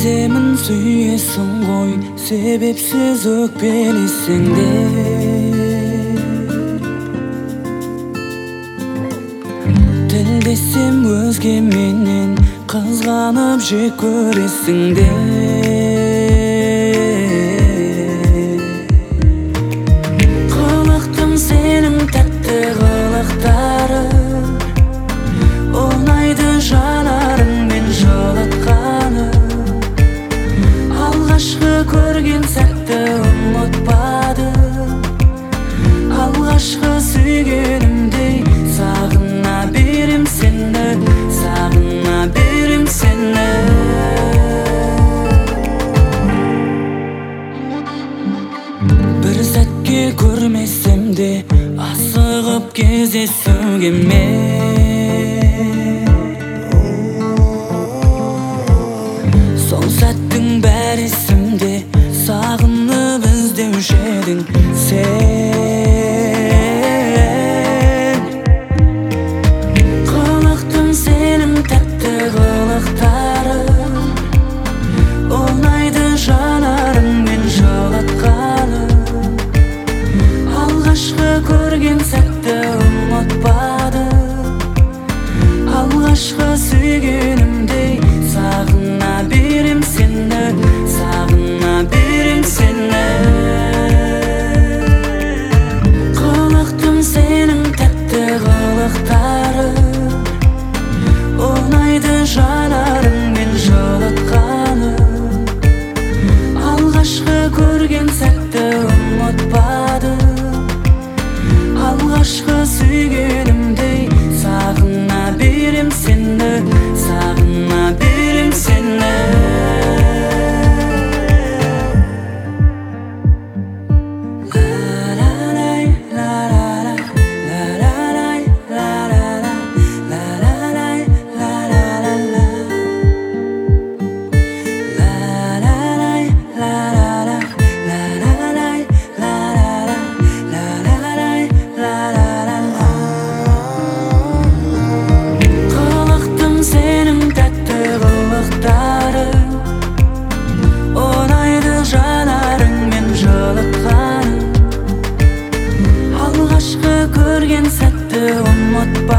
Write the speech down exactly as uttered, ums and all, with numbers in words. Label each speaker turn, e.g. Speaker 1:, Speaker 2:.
Speaker 1: Сеземін сүйесің ғой, себепсіз өкпелесең де. Тілдесем өзгеменен, қызғанып жек көресің де. Қылықтым сенің тәтті қылықтары, ұнайды жанарыңмен жылытқаны. Алғашқы көрген сәтті ұмытпады, алғашқы сүйгенімдей сағына берем сені, сағына берем сені. Бір сәтке көрмесем де асығып кездесуге мен. Сол сәттің бәрі есімде, сағынып іздеуші едің сен. Қылықтым сенің тәтті қылықтары, ұнайды жанарыңмен жылытқаны. Алғашқы көрген сәтті ұмытпады, алғашқы сүйгенімдей сағына берем сені, сағына берем сені. Қылықтым сенің тәтті қылықтары, ұнайды жанарыңмен жылытқаны. Алғашқы көрген сәтті ұмытпады, алғашқы сүйгенімдей сағына берем сені, сағына берем сені. Алғашқы көрген сәтті ұмытпа.